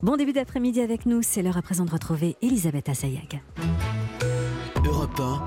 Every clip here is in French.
Bon début d'après-midi avec nous, c'est l'heure à présent de retrouver Elisabeth Assayag. Europe 1,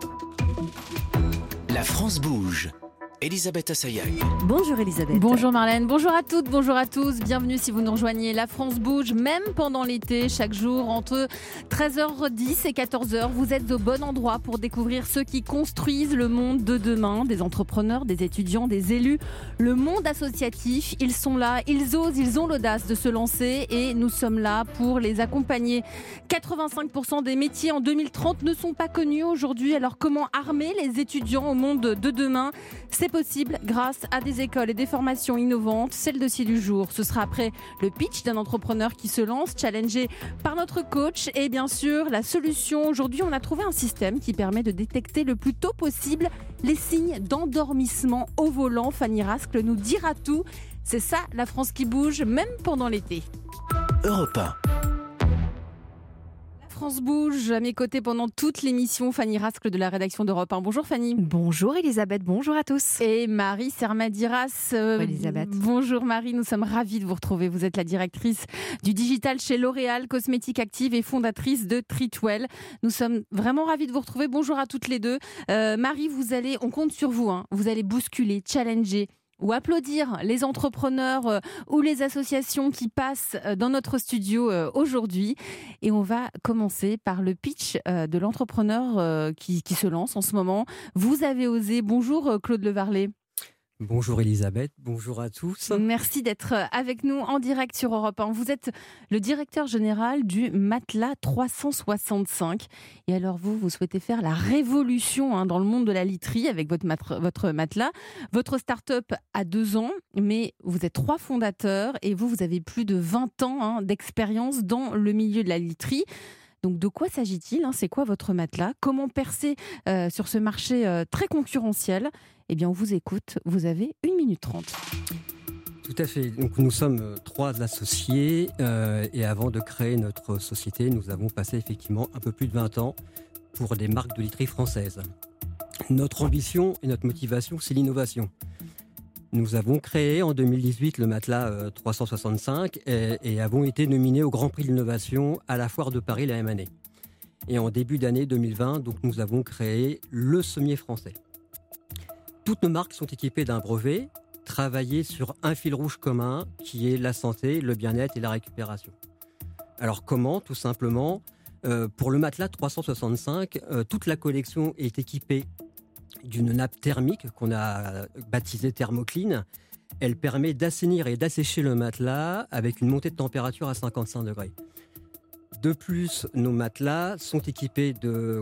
la France bouge. Elisabeth Assayag. Bonjour Elisabeth. Bonjour Marlène, bonjour à toutes, bonjour à tous. Bienvenue si vous nous rejoignez. La France bouge, même pendant l'été, chaque jour entre 13h10 et 14h. Vous êtes au bon endroit pour découvrir ceux qui construisent le monde de demain. Des entrepreneurs, des étudiants, des élus. Le monde associatif, ils sont là, ils osent, ils ont l'audace de se lancer et nous sommes là pour les accompagner. 85% des métiers en 2030 ne sont pas connus aujourd'hui. Alors comment armer les étudiants au monde de demain ? C'est possible grâce à des écoles et des formations innovantes. C'est le dossier du jour. Ce sera après le pitch d'un entrepreneur qui se lance, challengé par notre coach. Et bien sûr, la solution. Aujourd'hui, on a trouvé un système qui permet de détecter le plus tôt possible les signes d'endormissement au volant. Fanny Rascle nous dira tout. C'est ça, la France qui bouge, même pendant l'été. Europe 1. France bouge, à mes côtés pendant toute l'émission, Fanny Rascle de la rédaction d'Europe 1. Bonjour Fanny. Bonjour Elisabeth, bonjour à tous. Et Marie Sermadiras. Elisabeth. Bonjour Marie, nous sommes ravis de vous retrouver. Vous êtes la directrice du digital chez L'Oréal, cosmétique active et fondatrice de Treatwell. Nous sommes vraiment ravis de vous retrouver. Bonjour à toutes les deux. Marie, on compte sur vous. Vous allez bousculer, challenger ou applaudir les entrepreneurs ou les associations qui passent dans notre studio aujourd'hui. Et on va commencer par le pitch de l'entrepreneur qui se lance en ce moment. Vous avez osé. Bonjour Claude Levarlet. Bonjour Elisabeth, bonjour à tous. Merci d'être avec nous en direct sur Europe 1. Vous êtes le directeur général du Matelas 365. Et alors vous souhaitez faire la révolution dans le monde de la literie avec votre matelas. Votre start-up a 2 ans, mais vous êtes 3 fondateurs et vous avez plus de 20 ans d'expérience dans le milieu de la literie. Donc de quoi s'agit-il ? C'est quoi votre matelas ? Comment percer sur ce marché très concurrentiel ? Eh bien, on vous écoute. Vous avez 1 minute 30. Tout à fait. Donc, nous sommes 3 associés et avant de créer notre société, nous avons passé effectivement un peu plus de 20 ans pour des marques de literie françaises. Notre ambition et notre motivation, c'est l'innovation. Nous avons créé en 2018 le matelas 365 et avons été nominés au Grand Prix de l'innovation à la Foire de Paris la même année. Et en début d'année 2020, donc, nous avons créé le sommier français. Toutes nos marques sont équipées d'un brevet, travaillé sur un fil rouge commun qui est la santé, le bien-être et la récupération. Alors comment ? Tout simplement, pour le matelas 365, toute la collection est équipée d'une nappe thermique qu'on a baptisée Thermoclean. Elle permet d'assainir et d'assécher le matelas avec une montée de température à 55 degrés. De plus, nos matelas sont équipés de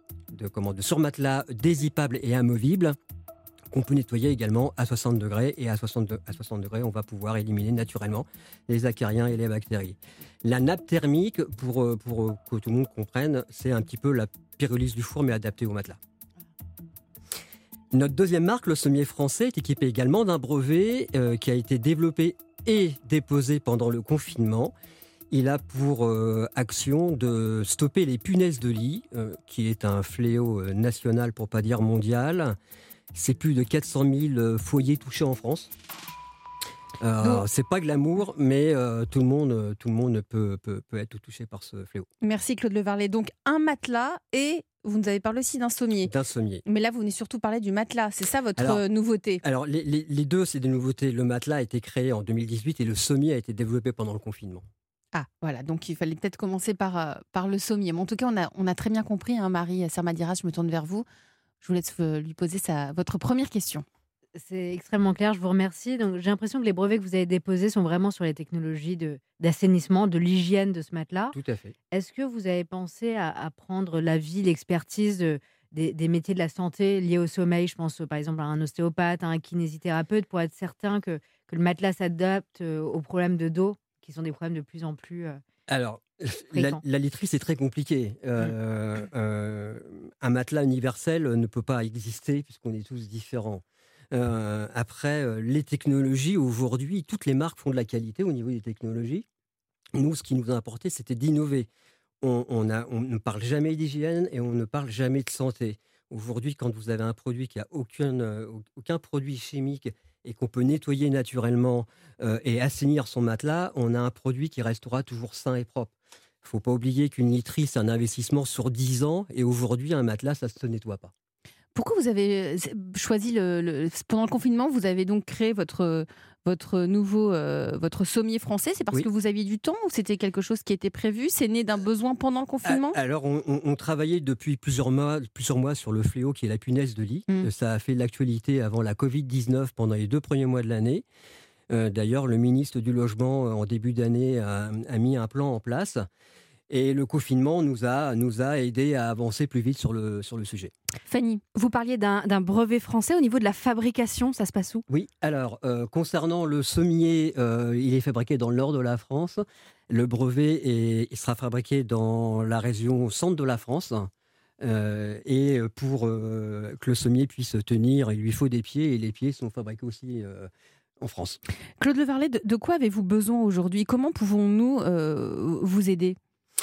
surmatelas dézippables et amovibles qu'on peut nettoyer également à 60 degrés. Et à 60 degrés, on va pouvoir éliminer naturellement les acariens et les bactéries. La nappe thermique, pour que tout le monde comprenne, c'est un petit peu la pyrolyse du four, mais adaptée au matelas. Notre deuxième marque, le sommier français, est équipé également d'un brevet qui a été développé et déposé pendant le confinement. Il a pour action de stopper les punaises de lit, qui est un fléau national, pour ne pas dire mondial. C'est plus de 400 000 foyers touchés en France. C'est pas glamour, mais tout le monde peut être touché par ce fléau. Merci Claude Levarlet. Donc un matelas et vous nous avez parlé aussi d'un sommier. D'un sommier. Mais là, vous venez surtout parler du matelas. C'est ça votre nouveauté ? Alors les deux, c'est des nouveautés. Le matelas a été créé en 2018 et le sommier a été développé pendant le confinement. Ah, voilà. Donc il fallait peut-être commencer par le sommier. Mais en tout cas, on a très bien compris, Marie Sermadiras, je me tourne vers vous. Je vous laisse lui poser votre première question. C'est extrêmement clair, je vous remercie. Donc, j'ai l'impression que les brevets que vous avez déposés sont vraiment sur les technologies d'assainissement, de l'hygiène de ce matelas. Tout à fait. Est-ce que vous avez pensé à prendre l'avis, l'expertise des métiers de la santé liés au sommeil ? Je pense par exemple à un ostéopathe, à un kinésithérapeute, pour être certain que le matelas s'adapte aux problèmes de dos, qui sont des problèmes de plus en plus... Alors, la literie, c'est très compliqué. Un matelas universel ne peut pas exister puisqu'on est tous différents. Après, les technologies, aujourd'hui, toutes les marques font de la qualité au niveau des technologies. Nous, ce qui nous a importé, c'était d'innover. On ne parle jamais d'hygiène et on ne parle jamais de santé. Aujourd'hui, quand vous avez un produit qui n'a aucun produit chimique et qu'on peut nettoyer naturellement et assainir son matelas, on a un produit qui restera toujours sain et propre. Il ne faut pas oublier qu'une literie, c'est un investissement sur 10 ans, et aujourd'hui, un matelas, ça ne se nettoie pas. Pourquoi vous avez choisi pendant le confinement, vous avez donc créé votre nouveau votre sommier français? C'est parce que vous aviez du temps ou c'était quelque chose qui était prévu? C'est né d'un besoin pendant le confinement? Alors, on travaillait depuis plusieurs mois sur le fléau qui est la punaise de lit. Ça a fait l'actualité avant la Covid-19 pendant les 2 premiers mois de l'année. D'ailleurs, le ministre du Logement, en début d'année, a mis un plan en place. Et le confinement nous a aidés à avancer plus vite sur le sujet. Fanny, vous parliez d'un brevet français au niveau de la fabrication, ça se passe où? Oui, alors, concernant le sommier, il est fabriqué dans le nord de la France. Le brevet il sera fabriqué dans la région centre de la France. Et pour que le sommier puisse tenir, il lui faut des pieds, et les pieds sont fabriqués aussi en France. Claude Levarlet, de quoi avez-vous besoin aujourd'hui? Comment pouvons-nous vous aider?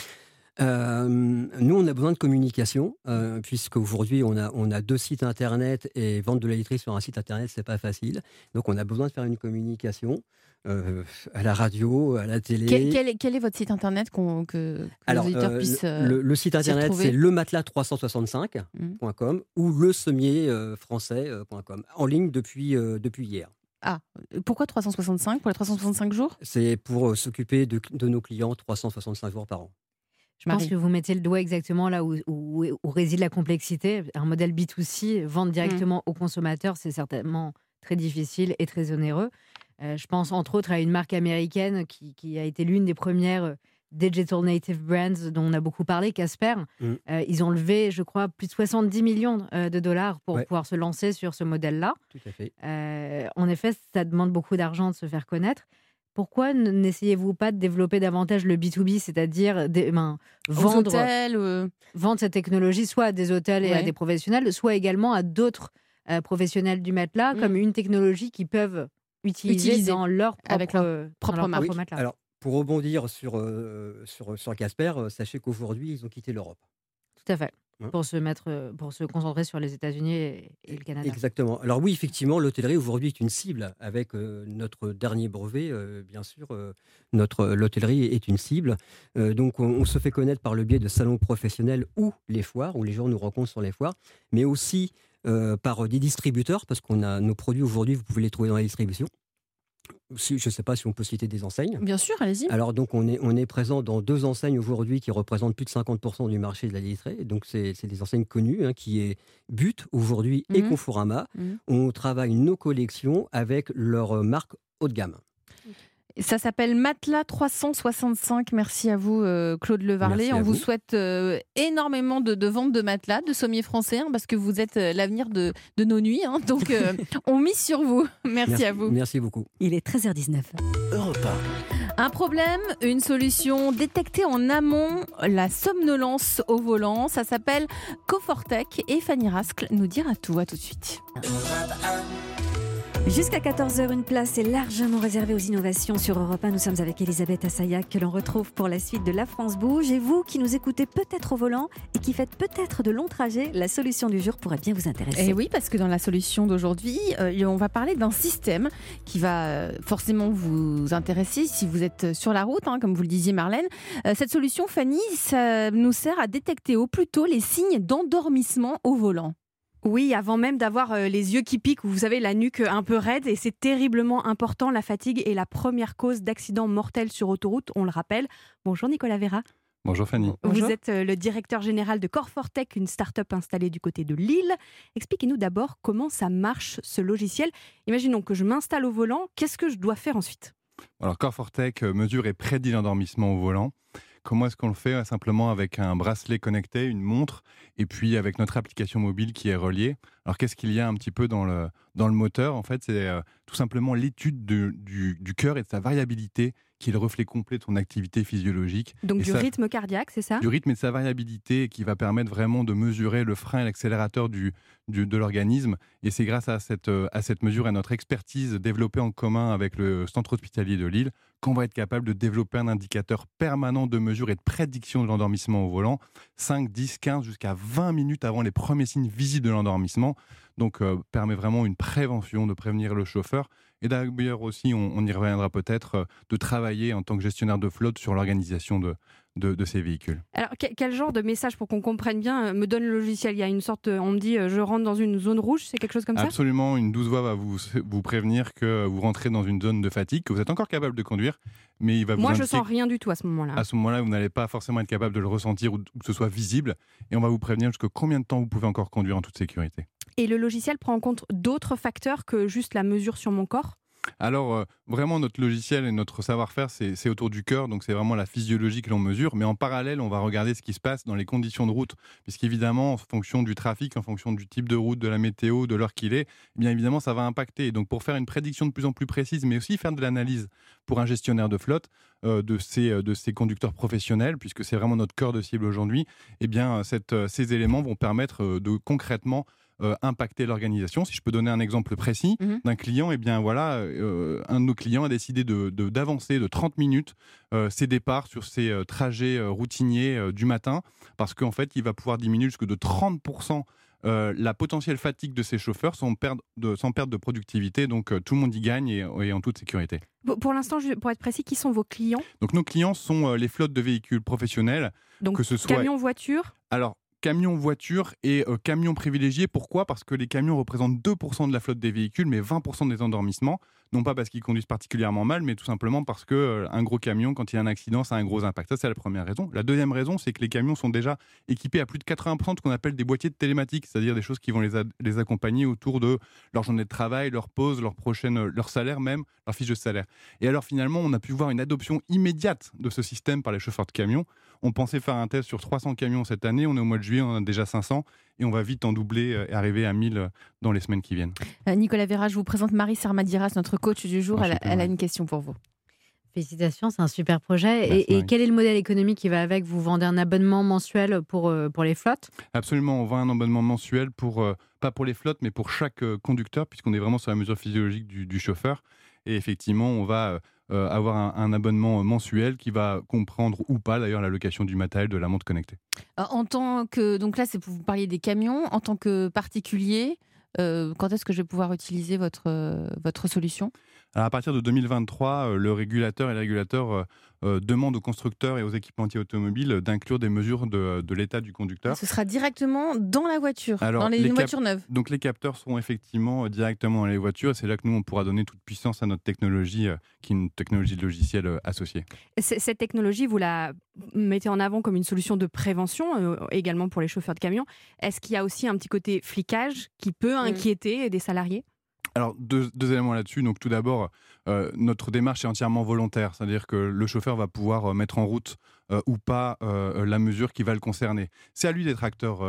Nous, on a besoin de communication, puisqu'aujourd'hui, on a 2 sites internet, et vendre de la literie sur un site internet, c'est pas facile. Donc, on a besoin de faire une communication à la radio, à la télé. Quel est votre site internet que les auditeurs puissent le site internet, c'est lematelas365.com ou lesommier-français.com, en ligne depuis hier. Ah, pourquoi 365? Pour les 365 jours? C'est pour s'occuper de nos clients 365 jours par an. Je pense que vous mettez le doigt exactement là où réside la complexité. Un modèle B2C, vendre directement aux consommateurs, c'est certainement très difficile et très onéreux. Je pense entre autres à une marque américaine qui a été l'une des premières digital native brands dont on a beaucoup parlé, Casper. Ils ont levé, je crois, plus de 70 millions de dollars pour pouvoir se lancer sur ce modèle-là. Tout à fait. En effet, ça demande beaucoup d'argent de se faire connaître. Pourquoi n'essayez-vous pas de développer davantage le B2B, c'est-à-dire vendre cette technologie soit à des hôtels et à des professionnels, soit également à d'autres professionnels du matelas, comme une technologie qu'ils peuvent utiliser dans leur propre matelas. Alors, pour rebondir sur Casper, sachez qu'aujourd'hui, ils ont quitté l'Europe. Tout à fait. Pour se concentrer sur les États-Unis et le Canada. Exactement. Alors oui, effectivement, l'hôtellerie aujourd'hui est une cible. Avec notre dernier brevet, bien sûr, l'hôtellerie est une cible. Donc on se fait connaître par le biais de salons professionnels ou les foires, où les gens nous rencontrent sur les foires, mais aussi par des distributeurs, parce qu'on a nos produits aujourd'hui, vous pouvez les trouver dans la distribution. Je ne sais pas si on peut citer des enseignes. Bien sûr, allez-y. Alors, donc, on est présent dans 2 enseignes aujourd'hui qui représentent plus de 50% du marché de la literie. Donc, c'est des enseignes connues, qui est But aujourd'hui et Conforama. On travaille nos collections avec leur marque haut de gamme. Ça s'appelle Matelas 365. Merci à vous, Claude Levarlet. On vous souhaite énormément de ventes de matelas, de sommiers français, parce que vous êtes l'avenir de nos nuits. Donc, on mise sur vous. Merci à vous. Merci beaucoup. Il est 13h19. Europe 1. Un problème, une solution détectée en amont, la somnolence au volant. Ça s'appelle Cofortech et Fanny Rascle nous dira tout. À tout de suite. Jusqu'à 14h, une place est largement réservée aux innovations sur Europe 1. Nous sommes avec Elisabeth Assayag, que l'on retrouve pour la suite de La France Bouge. Et vous, qui nous écoutez peut-être au volant et qui faites peut-être de longs trajets, la solution du jour pourrait bien vous intéresser. Et oui, parce que dans la solution d'aujourd'hui, on va parler d'un système qui va forcément vous intéresser si vous êtes sur la route, comme vous le disiez Marlène. Cette solution, Fanny, ça nous sert à détecter au plus tôt les signes d'endormissement au volant. Oui, avant même d'avoir les yeux qui piquent ou vous savez la nuque un peu raide, et c'est terriblement important. La fatigue est la première cause d'accidents mortels sur autoroute, on le rappelle. Bonjour Nicolas Vera. Bonjour Fanny. Vous êtes le directeur général de Cofortech, une start-up installée du côté de Lille. Expliquez-nous d'abord comment ça marche ce logiciel. Imaginons que je m'installe au volant, qu'est-ce que je dois faire ensuite? Alors Cofortech mesure et prédit l'endormissement au volant. Comment est-ce qu'on le fait? Simplement avec un bracelet connecté, une montre, et puis avec notre application mobile qui est reliée. Alors qu'est-ce qu'il y a un petit peu dans le moteur? En fait, c'est tout simplement l'étude du cœur et de sa variabilité, qui est le reflet complet de son activité physiologique. Donc rythme cardiaque, c'est ça? Du rythme et de sa variabilité, qui va permettre vraiment de mesurer le frein et l'accélérateur de l'organisme. Et c'est grâce à cette mesure et à notre expertise développée en commun avec le centre hospitalier de Lille qu'on va être capable de développer un indicateur permanent de mesure et de prédiction de l'endormissement au volant, 5, 10, 15, jusqu'à 20 minutes avant les premiers signes visibles de l'endormissement. Donc permet vraiment une prévention, de prévenir le chauffeur. Et d'ailleurs aussi, on y reviendra peut-être, de travailler en tant que gestionnaire de flotte sur l'organisation de ces véhicules. Alors, quel genre de message, pour qu'on comprenne bien, me donne le logiciel? Il y a une sorte, on me dit, je rentre dans une zone rouge, c'est quelque chose comme ça? Absolument, une douce voix va vous prévenir que vous rentrez dans une zone de fatigue, que vous êtes encore capable de conduire, mais il va vous Moi, je indiquer sens rien du tout à ce moment-là. à ce moment-là, vous n'allez pas forcément être capable de le ressentir ou que ce soit visible, et on va vous prévenir jusqu'à combien de temps vous pouvez encore conduire en toute sécurité. Et le logiciel prend en compte d'autres facteurs que juste la mesure sur mon corps? Alors, vraiment, notre logiciel et notre savoir-faire, c'est autour du cœur, donc c'est vraiment la physiologie que l'on mesure, mais en parallèle, on va regarder ce qui se passe dans les conditions de route, puisqu'évidemment, en fonction du trafic, en fonction du type de route, de la météo, de l'heure qu'il est, eh bien évidemment, ça va impacter. Et donc, pour faire une prédiction de plus en plus précise, mais aussi faire de l'analyse pour un gestionnaire de flotte, de ces conducteurs professionnels, puisque c'est vraiment notre cœur de cible aujourd'hui, eh bien, ces éléments vont permettre de concrètement impacter l'organisation. Si je peux donner un exemple précis d'un client, eh bien voilà, un de nos clients a décidé d'avancer de 30 minutes ses départs sur ses trajets routiniers du matin, parce qu'en fait, il va pouvoir diminuer jusque de 30% la potentielle fatigue de ses chauffeurs sans perdre de productivité. Donc tout le monde y gagne et en toute sécurité. Pour l'instant, pour être précis, qui sont vos clients? Donc nos clients sont les flottes de véhicules professionnels. Donc que ce soit camions, voitures? Alors, camions, voitures et camions privilégiés. Pourquoi ? Parce que les camions représentent 2% de la flotte des véhicules, mais 20% des endormissements. Non pas parce qu'ils conduisent particulièrement mal, mais tout simplement parce qu'un gros camion, quand il y a un accident, ça a un gros impact. Ça, c'est la première raison. La deuxième raison, c'est que les camions sont déjà équipés à plus de 80% de ce qu'on appelle des boîtiers de télématique, c'est-à-dire des choses qui vont les accompagner autour de leur journée de travail, leur pause, leur salaire même, leur fiche de salaire. Et alors finalement, on a pu voir une adoption immédiate de ce système par les chauffeurs de camions. On pensait faire un test sur 300 camions cette année, on est au mois de juillet, on en a déjà 500 et on va vite en doubler et arriver à 1000 dans les semaines qui viennent. Nicolas Vera, je vous présente Marie Sarmadiras, notre coach du jour. Elle a une question pour vous. Félicitations, c'est un super projet. Merci, et quel est le modèle économique qui va avec? Vous vendez un abonnement mensuel pour les flottes? Absolument, on vend un abonnement mensuel pas pour les flottes, mais pour chaque conducteur, puisqu'on est vraiment sur la mesure physiologique du chauffeur. Et effectivement, on va avoir un abonnement mensuel qui va comprendre ou pas d'ailleurs la location du matériel, de la montre connectée. En tant que, donc là, vous parliez des camions. En tant que particulier, quand est-ce que je vais pouvoir utiliser votre solution? Alors à partir de 2023, le régulateur et les régulateurs demandent aux constructeurs et aux équipementiers automobiles d'inclure des mesures de l'état du conducteur. Ce sera directement dans la voiture, Alors, dans les voitures neuves. Donc les capteurs seront effectivement directement dans les voitures et c'est là que nous, on pourra donner toute puissance à notre technologie, qui est une technologie de logiciel associée. Cette technologie, vous la mettez en avant comme une solution de prévention, également pour les chauffeurs de camions. Est-ce qu'il y a aussi un petit côté flicage qui peut inquiéter des salariés? Alors, deux éléments là-dessus. Donc, tout d'abord, notre démarche est entièrement volontaire. C'est-à-dire que le chauffeur va pouvoir mettre en route ou pas la mesure qui va le concerner. C'est à lui d'être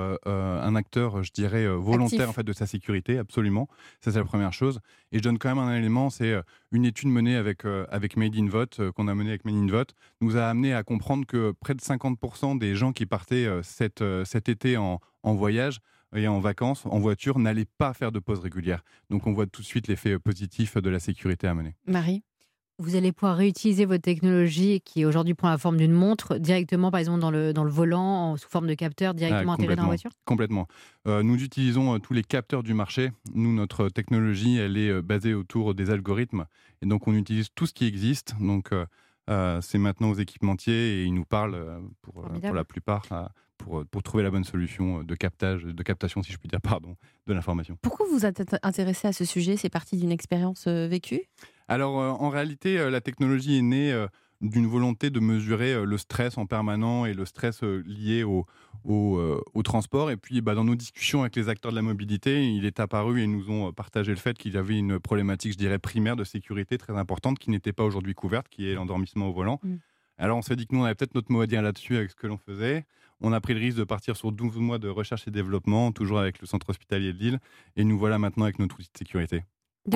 un acteur, je dirais, volontaire Actif. en fait, de sa sécurité, absolument. Ça, c'est la première chose. Et je donne quand même un élément, c'est une étude menée avec Made in Vote, qu'on a menée avec Made in Vote, nous a amené à comprendre que près de 50% des gens qui partaient cet été en voyage et en vacances, en voiture, n'allaient pas faire de pause régulière. Donc on voit tout de suite l'effet positif de la sécurité à mener. Marie? Vous allez pouvoir réutiliser votre technologie qui aujourd'hui prend la forme d'une montre directement, par exemple, dans le volant, sous forme de capteur, directement intégré dans la voiture? Complètement. Nous utilisons tous les capteurs du marché. Nous, notre technologie, elle est basée autour des algorithmes. Et donc on utilise tout ce qui existe. Donc c'est maintenant aux équipementiers et ils nous parlent pour la plupart pour trouver la bonne solution de captation, si je puis dire, de l'information. Pourquoi vous êtes intéressé à ce sujet? C'est parti d'une expérience vécue? Alors, en réalité, la technologie est née d'une volonté de mesurer le stress en permanent et le stress lié au transport. Et puis, dans nos discussions avec les acteurs de la mobilité, il est apparu et ils nous ont partagé le fait qu'il y avait une problématique, je dirais, primaire de sécurité très importante qui n'était pas aujourd'hui couverte, qui est l'endormissement au volant. Alors, on s'est dit que nous, on avait peut-être notre mot à dire là-dessus avec ce que l'on faisait. On a pris le risque de partir sur 12 mois de recherche et développement, toujours avec le centre hospitalier de Lille. Et nous voilà maintenant avec notre outil de sécurité.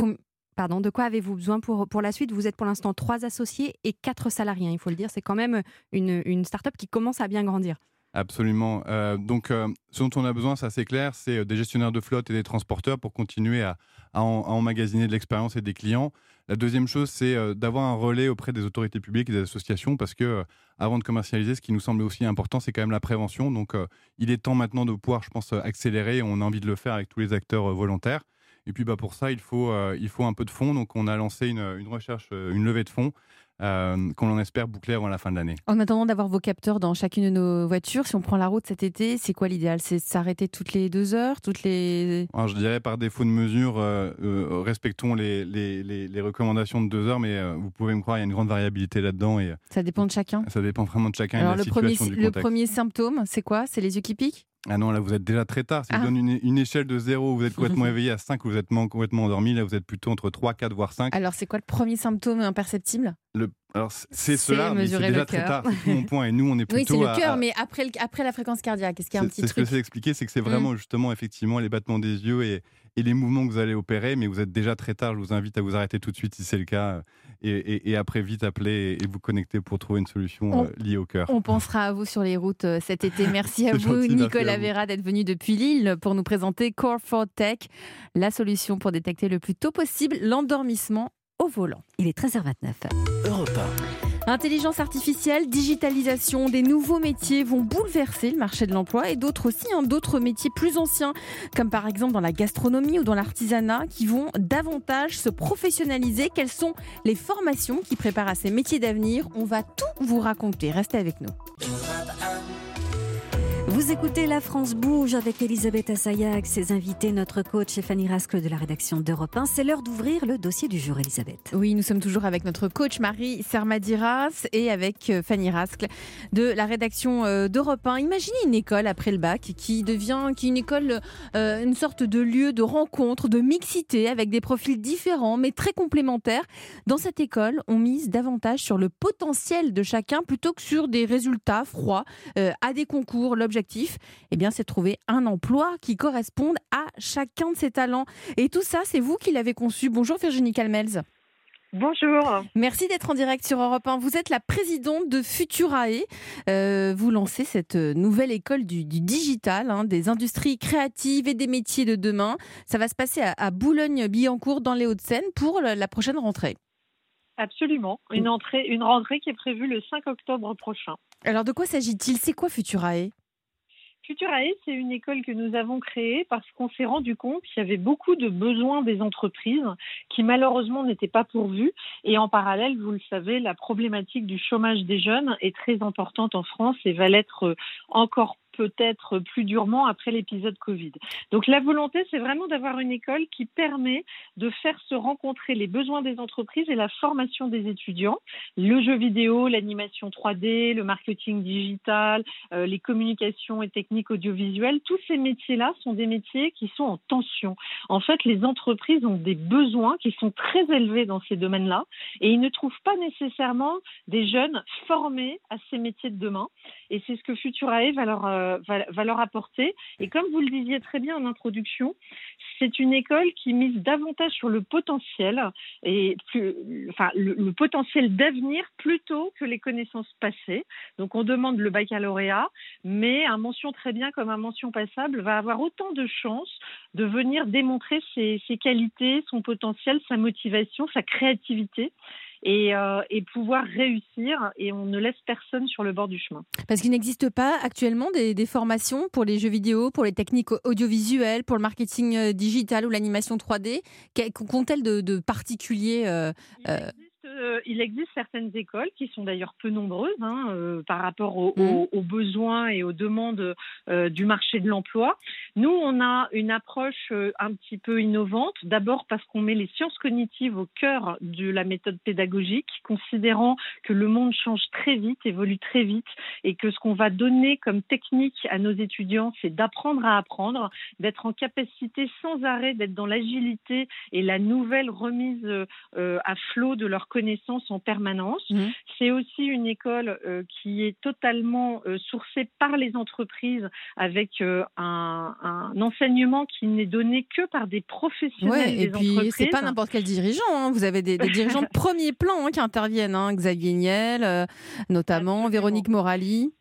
De quoi avez-vous besoin pour la suite? Vous êtes pour l'instant 3 associés et 4 salariés, il faut le dire. C'est quand même une start-up qui commence à bien grandir. Absolument. Donc, ce dont on a besoin, ça c'est clair, c'est des gestionnaires de flotte et des transporteurs pour continuer à emmagasiner de l'expérience et des clients. La deuxième chose, c'est d'avoir un relais auprès des autorités publiques et des associations parce que avant de commercialiser, ce qui nous semble aussi important, c'est quand même la prévention. Donc, il est temps maintenant de pouvoir, je pense, accélérer. On a envie de le faire avec tous les acteurs volontaires. Et puis, pour ça, il faut un peu de fonds. Donc, on a lancé une recherche, une levée de fonds qu'on en espère boucler avant la fin de l'année. En attendant d'avoir vos capteurs dans chacune de nos voitures, si on prend la route cet été, c'est quoi l'idéal ? C'est s'arrêter toutes les 2 heures, Alors, je dirais par défaut de mesure, respectons les recommandations de 2 heures, mais vous pouvez me croire, il y a une grande variabilité là-dedans. Et, ça dépend de chacun. Ça dépend vraiment de chacun. Alors, et de la situation du contexte. Le premier symptôme, c'est quoi ? C'est les yeux qui piquent ? Ah non, là vous êtes déjà très tard. Si je donne une échelle de 0 où vous êtes complètement éveillé à 5 où vous êtes complètement endormi, là vous êtes plutôt entre 3, 4 voire 5. Alors c'est quoi le premier symptôme imperceptible ? Alors c'est cela, mais c'est déjà très tard, c'est tout mon point. Et nous on est plutôt. Oui, c'est le cœur, mais après la fréquence cardiaque, est-ce qu'il y a un petit truc ? C'est ce que j'essaie d'expliquer, c'est que c'est vraiment justement effectivement les battements des yeux et les mouvements que vous allez opérer, mais vous êtes déjà très tard. Je vous invite à vous arrêter tout de suite si c'est le cas et après vite appeler et vous connecter pour trouver une solution liée au cœur. On pensera à vous sur les routes cet été. Merci à vous, gentil, Nicolas Vera, d'être venu depuis Lille pour nous présenter Core4Tech, la solution pour détecter le plus tôt possible l'endormissement au volant. Il est 13h29. Europe 1. Intelligence artificielle, digitalisation, des nouveaux métiers vont bouleverser le marché de l'emploi et d'autres aussi, d'autres métiers plus anciens, comme par exemple dans la gastronomie ou dans l'artisanat, qui vont davantage se professionnaliser. Quelles sont les formations qui préparent à ces métiers d'avenir ? On va tout vous raconter. Restez avec nous. Vous écoutez La France Bouge avec Elisabeth Assayag, ses invités, notre coach et Fanny Rascle de la rédaction d'Europe 1. C'est l'heure d'ouvrir le dossier du jour, Elisabeth. Oui, nous sommes toujours avec notre coach Marie Sermadiras et avec Fanny Rascle de la rédaction d'Europe 1. Imaginez une école après le bac qui est une école, une sorte de lieu de rencontre, de mixité avec des profils différents mais très complémentaires. Dans cette école, on mise davantage sur le potentiel de chacun plutôt que sur des résultats froids à des concours. L'objectif, c'est de trouver un emploi qui corresponde à chacun de ses talents. Et tout ça, c'est vous qui l'avez conçu. Bonjour Virginie Calmels. Bonjour. Merci d'être en direct sur Europe 1. Vous êtes la présidente de Futurae. Vous lancez cette nouvelle école du digital, des industries créatives et des métiers de demain. Ça va se passer à Boulogne-Billancourt dans les Hauts-de-Seine pour la prochaine rentrée. Absolument. Une rentrée qui est prévue le 5 octobre prochain. Alors de quoi s'agit-il ? C'est quoi Futurae ? Futurae, c'est une école que nous avons créée parce qu'on s'est rendu compte qu'il y avait beaucoup de besoins des entreprises qui malheureusement n'étaient pas pourvus. Et en parallèle, vous le savez, la problématique du chômage des jeunes est très importante en France et va l'être encore peut-être plus durement après l'épisode Covid. Donc la volonté, c'est vraiment d'avoir une école qui permet de faire se rencontrer les besoins des entreprises et la formation des étudiants. Le jeu vidéo, l'animation 3D, le marketing digital, les communications et techniques audiovisuelles, tous ces métiers-là sont des métiers qui sont en tension. En fait, les entreprises ont des besoins qui sont très élevés dans ces domaines-là et ils ne trouvent pas nécessairement des jeunes formés à ces métiers de demain. Et c'est ce que Futurae va leur apporter. Et comme vous le disiez très bien en introduction, c'est une école qui mise davantage sur le potentiel le potentiel d'avenir plutôt que les connaissances passées. Donc on demande le baccalauréat, mais un mention très bien comme un mention passable va avoir autant de chances de venir démontrer ses qualités, son potentiel, sa motivation, sa créativité. Et pouvoir réussir, et on ne laisse personne sur le bord du chemin. Parce qu'il n'existe pas actuellement des formations pour les jeux vidéo, pour les techniques audiovisuelles, pour le marketing digital ou l'animation 3D. Qu'ont-elles de particulier Il existe certaines écoles qui sont d'ailleurs peu nombreuses par rapport aux besoins et aux demandes du marché de l'emploi. Nous, on a une approche un petit peu innovante. D'abord parce qu'on met les sciences cognitives au cœur de la méthode pédagogique, considérant que le monde change très vite, évolue très vite, et que ce qu'on va donner comme technique à nos étudiants, c'est d'apprendre à apprendre, d'être en capacité sans arrêt d'être dans l'agilité et la nouvelle remise à flot de leurs connaissances en permanence. C'est aussi une école qui est totalement sourcée par les entreprises avec un enseignement qui n'est donné que par des professionnels des entreprises. Et puis, c'est pas n'importe quel dirigeant. Vous avez des dirigeants de premier plan qui interviennent. Xavier Niel, notamment, Véronique Morali.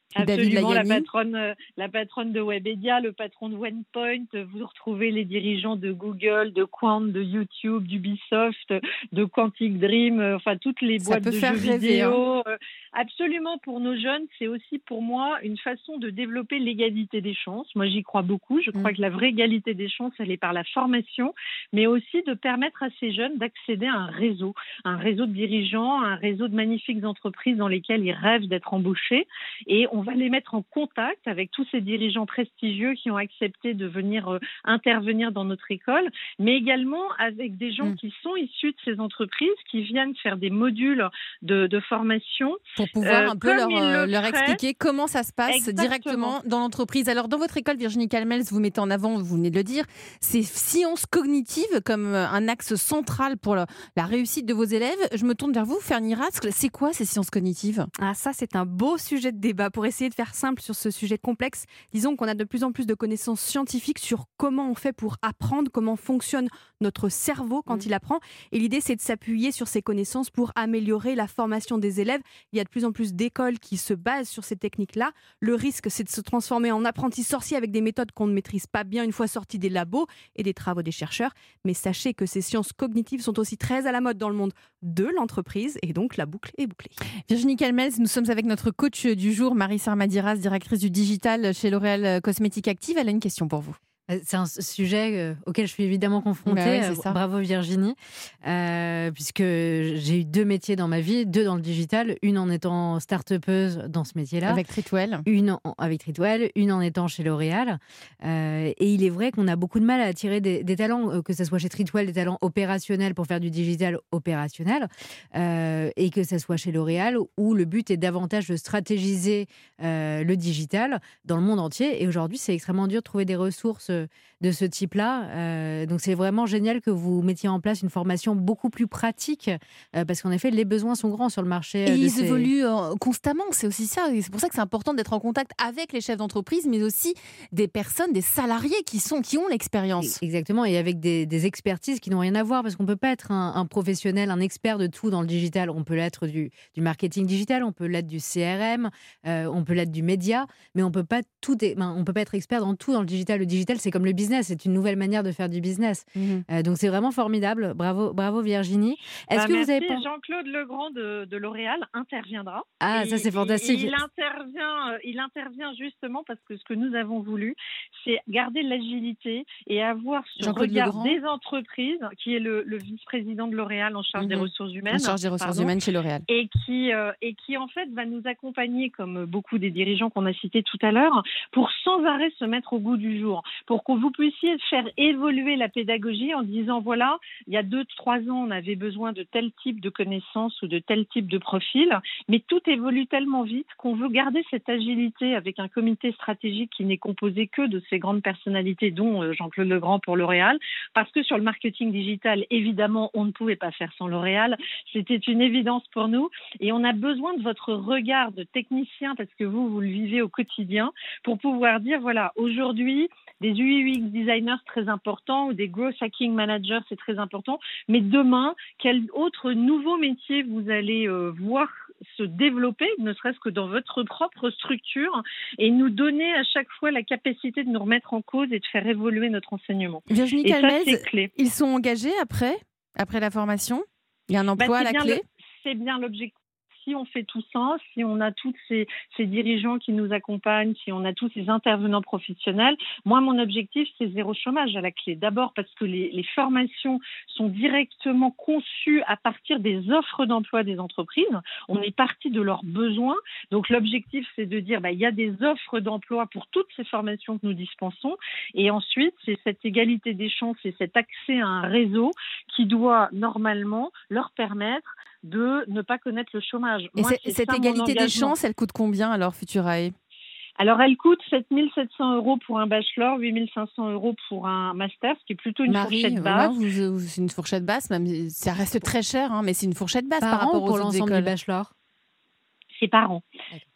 David Absolument, Layani. la patronne de Webedia, le patron de OnePoint, vous retrouvez les dirigeants de Google, de Quant, de YouTube, d'Ubisoft, de Quantic Dream, enfin toutes les Ça boîtes peut de faire jeux rêver, vidéo. Absolument, pour nos jeunes, c'est aussi pour moi une façon de développer l'égalité des chances. Moi, j'y crois beaucoup. Je crois que la vraie égalité des chances, elle est par la formation, mais aussi de permettre à ces jeunes d'accéder à un réseau de dirigeants, un réseau de magnifiques entreprises dans lesquelles ils rêvent d'être embauchés. Et on va les mettre en contact avec tous ces dirigeants prestigieux qui ont accepté de venir intervenir dans notre école, mais également avec des gens qui sont issus de ces entreprises, qui viennent faire des modules de formation. Pour pouvoir un peu leur ferait. expliquer comment ça se passe Exactement. directement dans l'entreprise. Alors, dans votre école, Virginie Calmels, vous mettez en avant, vous venez de le dire, c'est sciences cognitives comme un axe central pour la réussite de vos élèves. Je me tourne vers vous, Fernie Rascle. C'est quoi ces sciences cognitives ? Ah, ça, c'est un beau sujet de débat. Pour essayer de faire simple sur ce sujet complexe, disons qu'on a de plus en plus de connaissances scientifiques sur comment on fait pour apprendre, comment fonctionne notre cerveau quand il apprend. Et l'idée, c'est de s'appuyer sur ces connaissances pour améliorer la formation des élèves. Il y a de plus en plus d'écoles qui se basent sur ces techniques-là. Le risque, c'est de se transformer en apprenti sorcier avec des méthodes qu'on ne maîtrise pas bien une fois sortis des labos et des travaux des chercheurs. Mais sachez que ces sciences cognitives sont aussi très à la mode dans le monde de l'entreprise et donc la boucle est bouclée. Virginie Calmels, nous sommes avec notre coach du jour, Marie Sarmadiras, directrice du digital chez L'Oréal Cosmétiques Active. Elle a une question pour vous. C'est un sujet auquel je suis évidemment confrontée. Oui, c'est ça. Bravo Virginie, puisque j'ai eu 2 métiers dans ma vie, 2 dans le digital, une en étant start-upeuse dans ce métier-là. Avec Tritwell. Avec Tritwell, une en étant chez L'Oréal. Et il est vrai qu'on a beaucoup de mal à attirer des talents, que ce soit chez Tritwell, des talents opérationnels pour faire du digital opérationnel, et que ce soit chez L'Oréal, où le but est davantage de stratégiser le digital dans le monde entier. Et aujourd'hui, c'est extrêmement dur de trouver des ressources de ce type-là. Donc c'est vraiment génial que vous mettiez en place une formation beaucoup plus pratique, parce qu'en effet, les besoins sont grands sur le marché. Et ils évoluent constamment, c'est aussi ça. Et c'est pour ça que c'est important d'être en contact avec les chefs d'entreprise, mais aussi des personnes, des salariés qui ont l'expérience. Exactement, et avec des expertises qui n'ont rien à voir, parce qu'on ne peut pas être un professionnel, un expert de tout dans le digital. On peut l'être du marketing digital, on peut l'être du CRM, on peut l'être du média, mais on peut pas être expert dans tout dans le digital. Le digital, c'est comme le business, c'est une nouvelle manière de faire du business. Donc c'est vraiment formidable. Bravo Virginie. Est-ce que vous avez Jean-Claude Legrand de L'Oréal interviendra. Ah, ça c'est fantastique. Il intervient justement parce que ce que nous avons voulu, c'est garder l'agilité et avoir ce regard des entreprises, qui est le vice-président de L'Oréal en charge des ressources humaines. En charge des ressources humaines chez L'Oréal. Et qui en fait va nous accompagner, comme beaucoup des dirigeants qu'on a cités tout à l'heure, pour sans arrêt se mettre au goût du jour, pour que vous puissiez faire évoluer la pédagogie en disant voilà, il y a 2-3 ans, on avait besoin de tel type de connaissances ou de tel type de profil, mais tout évolue tellement vite qu'on veut garder cette agilité avec un comité stratégique qui n'est composé que de ces grandes personnalités, dont Jean-Claude Legrand pour L'Oréal, parce que sur le marketing digital, évidemment, on ne pouvait pas faire sans L'Oréal. C'était une évidence pour nous et on a besoin de votre regard de technicien, parce que vous le vivez au quotidien, pour pouvoir dire voilà, aujourd'hui, des UI/UX designers très importants ou des growth hacking managers, c'est très important. Mais demain, quel autre nouveau métier vous allez voir se développer, ne serait-ce que dans votre propre structure, et nous donner à chaque fois la capacité de nous remettre en cause et de faire évoluer notre enseignement. Virginie et Calmels, ça, c'est clé. Ils sont engagés après la formation ? Il y a un emploi à la clé ? C'est bien l'objectif. Si on fait tout ça, si on a tous ces dirigeants qui nous accompagnent, si on a tous ces intervenants professionnels, moi, mon objectif, c'est 0 chômage à la clé. D'abord parce que les formations sont directement conçues à partir des offres d'emploi des entreprises. On est parti de leurs besoins. Donc, l'objectif, c'est de dire, il y a des offres d'emploi pour toutes ces formations que nous dispensons. Et ensuite, c'est cette égalité des chances et cet accès à un réseau qui doit normalement leur permettre de ne pas connaître le chômage. Et cette égalité des chances, elle coûte combien alors, Futurae ? Alors, elle coûte 7 700 € pour un bachelor, 8 500 € pour un master, ce qui est plutôt une fourchette basse. C'est une fourchette basse, même, ça reste très cher, mais c'est une fourchette basse par rapport aux pour autres l'ensemble écoles. Du bachelor. C'est par an.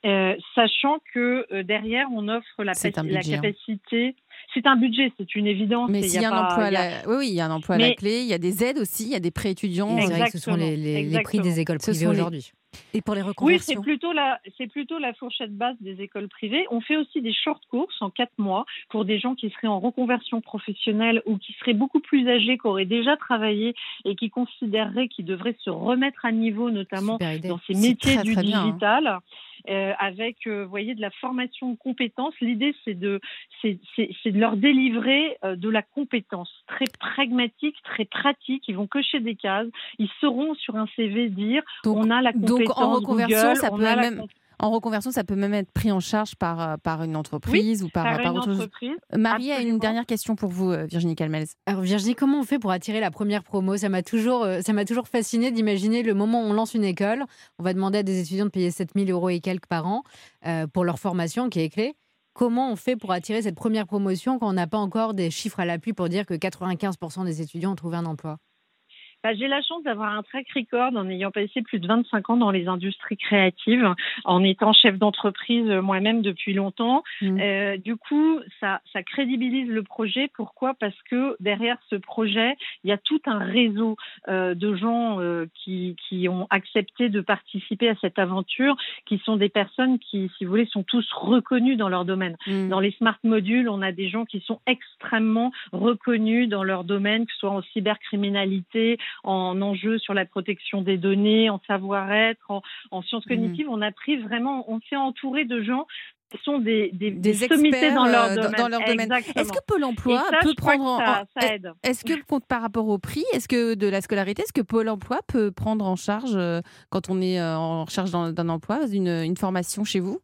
Sachant que derrière, on offre la capacité... C'est un budget, c'est une évidence. Mais s'il y a un emploi il y a un emploi à la clé, il y a des aides aussi, il y a des prêts étudiants. C'est vrai que ce sont les prix des écoles privées aujourd'hui. Et pour les Oui, c'est reconversions? plutôt la fourchette basse des écoles privées. On fait aussi des short courses en 4 mois pour des gens qui seraient en reconversion professionnelle ou qui seraient beaucoup plus âgés, qui auraient déjà travaillé et qui considéreraient qu'ils devraient se remettre à niveau, notamment Super idée. dans ces C'est métiers très, du très bien, hein. digital. Avec, vous voyez, de la formation de compétences. L'idée, c'est de leur délivrer de la compétence très pragmatique, très pratique. Ils vont cocher des cases. Ils sauront sur un CV dire Donc, on a la donc en compétence reconversion, Google, ça on peut a la même en reconversion, ça peut même être pris en charge par une entreprise ou par par une autre chose. entreprise. Marie a une Absolument. dernière question pour vous, Virginie Calmels. Alors Virginie, comment on fait pour attirer la première promo? Ça m'a toujours fasciné d'imaginer le moment où on lance une école. On va demander à des étudiants de payer 7 000 € et quelques par an pour leur formation qui est clé. Comment on fait pour attirer cette première promotion quand on n'a pas encore des chiffres à l'appui pour dire que 95% des étudiants ont trouvé un emploi? J'ai la chance d'avoir un track record en ayant passé plus de 25 ans dans les industries créatives, en étant chef d'entreprise moi-même depuis longtemps. Du coup, ça crédibilise le projet. Pourquoi? Parce que derrière ce projet, il y a tout un réseau de gens qui ont accepté de participer à cette aventure, qui sont des personnes qui, si vous voulez, sont tous reconnus dans leur domaine. Dans les smart modules, on a des gens qui sont extrêmement reconnus dans leur domaine, que ce soit en cybercriminalité, en enjeux sur la protection des données, en savoir-être, en sciences cognitives. On s'est entouré de gens qui sont des sommités experts dans leur domaine. Exactement. Est-ce que Pôle emploi Et ça, peut je crois prendre que ça aide. Est-ce que par rapport au prix, est-ce que de la scolarité, est-ce que Pôle emploi peut prendre en charge quand on est en recherche d'un emploi, une formation chez vous?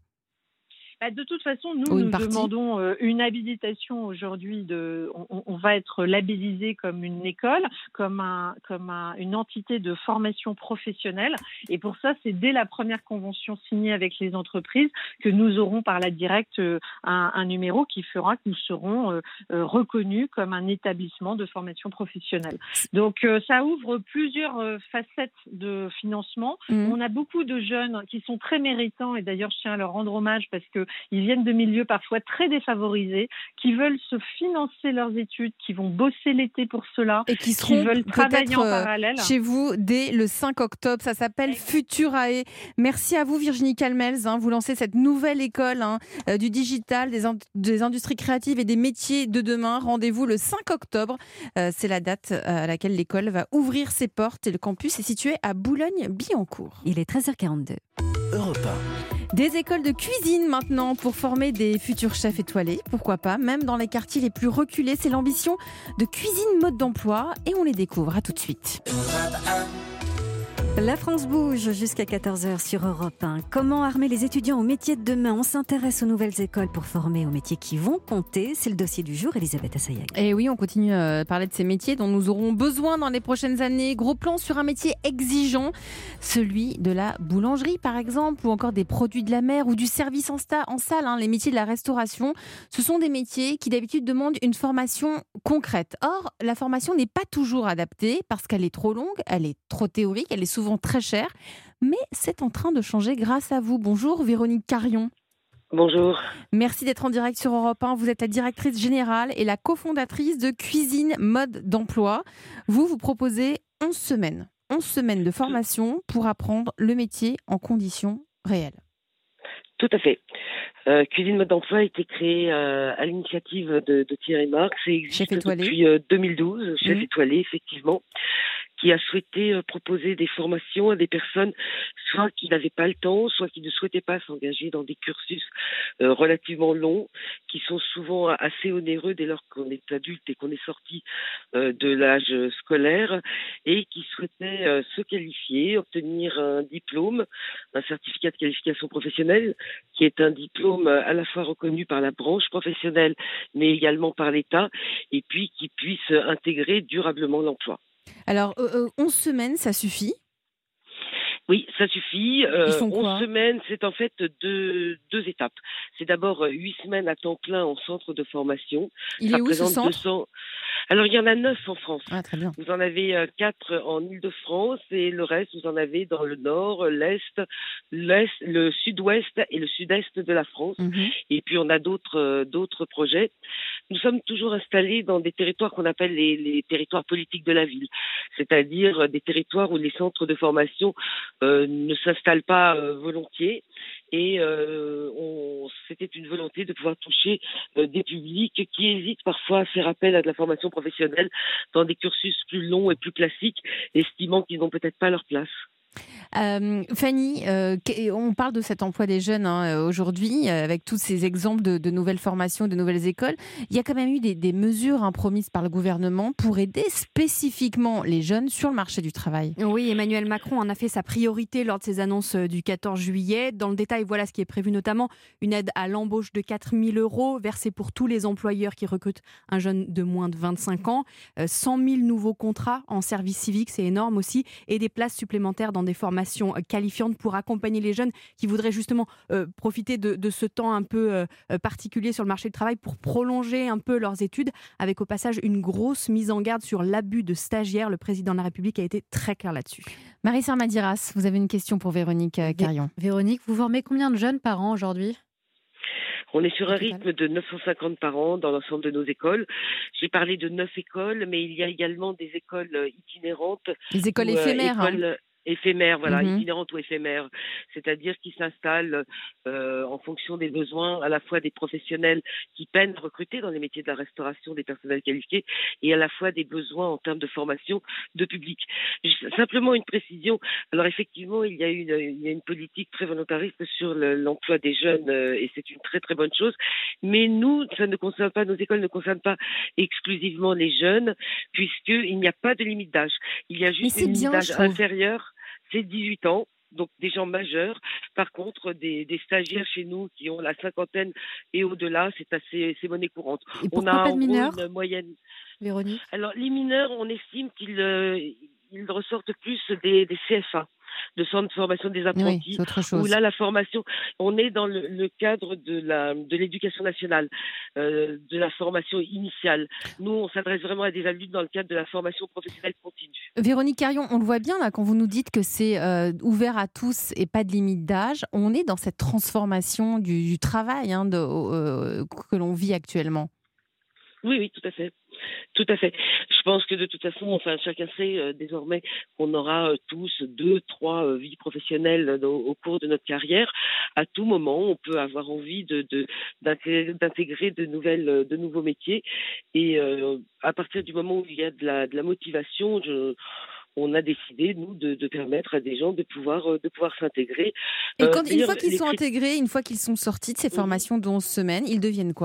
De toute façon, Ou une nous partie? demandons une habilitation aujourd'hui. On va être labellisé comme une école, comme une entité de formation professionnelle. Et pour ça, c'est dès la première convention signée avec les entreprises que nous aurons par la directe un numéro qui fera que nous serons reconnus comme un établissement de formation professionnelle. Donc, ça ouvre plusieurs facettes de financement. On a beaucoup de jeunes qui sont très méritants, et d'ailleurs, je tiens à leur rendre hommage parce que ils viennent de milieux parfois très défavorisés, qui veulent se financer leurs études, qui vont bosser l'été pour cela, Et qui seront veulent travailler en peut-être parallèle. chez vous dès le 5 octobre. Ça s'appelle Futurae. Merci à vous, Virginie Calmels. Vous lancez cette nouvelle école du digital, des industries créatives et des métiers de demain. Rendez-vous le 5 octobre. C'est la date à laquelle l'école va ouvrir ses portes et le campus est situé à Boulogne-Billancourt. Il est 13h42. Europe Des écoles de cuisine maintenant pour former des futurs chefs étoilés, pourquoi pas, même dans les quartiers les plus reculés. C'est l'ambition de Cuisine Mode d'Emploi et on les découvre. À tout de suite. La France bouge jusqu'à 14h sur Europe 1. Comment armer les étudiants aux métiers de demain? On s'intéresse aux nouvelles écoles pour former aux métiers qui vont compter. C'est le dossier du jour, Elisabeth Assayag. Et oui, on continue à parler de ces métiers dont nous aurons besoin dans les prochaines années. Gros plan sur un métier exigeant, celui de la boulangerie par exemple, ou encore des produits de la mer ou du service en salle. Les métiers de la restauration, ce sont des métiers qui d'habitude demandent une formation concrète. Or, la formation n'est pas toujours adaptée parce qu'elle est trop longue, elle est trop théorique, elle est souvent très chère. Mais c'est en train de changer grâce à vous. Bonjour Véronique Carion. Bonjour. Merci d'être en direct sur Europe 1. Vous êtes la directrice générale et la cofondatrice de Cuisine Mode d'Emploi. Vous proposez 11 semaines. 11 semaines de formation pour apprendre le métier en conditions réelles. Tout à fait. Cuisine Mode d'Emploi a été créée à l'initiative de Thierry Marx et existe depuis 2012, chef étoilé effectivement, qui a souhaité proposer des formations à des personnes soit qui n'avaient pas le temps, soit qui ne souhaitaient pas s'engager dans des cursus relativement longs, qui sont souvent assez onéreux dès lors qu'on est adulte et qu'on est sorti de l'âge scolaire, et qui souhaitaient se qualifier, obtenir un diplôme, un certificat de qualification professionnelle, qui est un diplôme à la fois reconnu par la branche professionnelle, mais également par l'État, et puis qui puisse intégrer durablement l'emploi. Alors, 11 semaines, ça suffit? Oui, ça suffit. Ils font quoi? 11 semaines, c'est en fait deux étapes. C'est d'abord 8 semaines à temps plein en centre de formation. Il est où ce centre? Alors, il y en a 9 en France. Ah, très bien. Vous en avez 4 en Île-de-France et le reste, vous en avez dans le nord, l'est, le sud-ouest et le sud-est de la France. Et puis, on a d'autres projets. Nous sommes toujours installés dans des territoires qu'on appelle les territoires politiques de la ville, c'est-à-dire des territoires où les centres de formation ne s'installent pas volontiers. Et c'était une volonté de pouvoir toucher des publics qui hésitent parfois à faire appel à de la formation professionnelle dans des cursus plus longs et plus classiques, estimant qu'ils n'ont peut-être pas leur place. Fanny, on parle de cet emploi des jeunes aujourd'hui, avec tous ces exemples de nouvelles formations, de nouvelles écoles. Il y a quand même eu des mesures promises par le gouvernement pour aider spécifiquement les jeunes sur le marché du travail. Oui, Emmanuel Macron en a fait sa priorité lors de ses annonces du 14 juillet. Dans le détail, voilà ce qui est prévu, notamment une aide à l'embauche de 4 000 € versée pour tous les employeurs qui recrutent un jeune de moins de 25 ans, 100 000 nouveaux contrats en service civique, c'est énorme aussi, et des places supplémentaires dans des formations qualifiantes pour accompagner les jeunes qui voudraient justement profiter de ce temps un peu particulier sur le marché du travail pour prolonger un peu leurs études, avec au passage une grosse mise en garde sur l'abus de stagiaires. Le président de la République a été très clair là-dessus. Marie-Sœur Madiras, vous avez une question pour Véronique Carion. Véronique, vous formez combien de jeunes par an aujourd'hui ? On est sur un rythme de 950 par an dans l'ensemble de nos écoles. J'ai parlé de 9 écoles, mais il y a également des écoles itinérantes. Les écoles éphémères. Éphémères, voilà, itinérantes ou éphémères, c'est-à-dire qui s'installent en fonction des besoins à la fois des professionnels qui peinent à recruter dans les métiers de la restauration des personnels qualifiés et à la fois des besoins en termes de formation de public. Simplement une précision, alors effectivement il y a une politique très volontariste sur l'emploi des jeunes et c'est une très très bonne chose, mais nous, ça ne concerne pas, nos écoles ne concernent pas exclusivement les jeunes puisqu'il n'y a pas de limite d'âge. Il y a juste une limite d'âge inférieure. C'est 18 ans, donc des gens majeurs. Par contre, des stagiaires chez nous qui ont la cinquantaine et au-delà, c'est monnaie courante. Et pourquoi on a pas de mineurs, une moyenne. Véronique ? Alors, les mineurs, on estime qu'ils ressortent plus des CFA, de centres de formation des apprentis, oui, c'est autre chose. Où là, la formation, on est dans le cadre de l'éducation nationale, de la formation initiale. Nous, on s'adresse vraiment à des adultes dans le cadre de la formation professionnelle continue. Véronique Carion, on le voit bien là, quand vous nous dites que c'est ouvert à tous et pas de limite d'âge, on est dans cette transformation du travail que l'on vit actuellement. Oui, tout à fait. Tout à fait. Je pense que de toute façon, chacun sait désormais qu'on aura tous 2, 3 vies professionnelles au cours de notre carrière. À tout moment, on peut avoir envie d'intégrer de nouveaux métiers. Et à partir du moment où il y a de la motivation, on a décidé, nous, de permettre à des gens de pouvoir s'intégrer. Et une fois qu'ils sont intégrés, une fois qu'ils sont sortis de ces formations de 11 semaines, ils deviennent quoi ?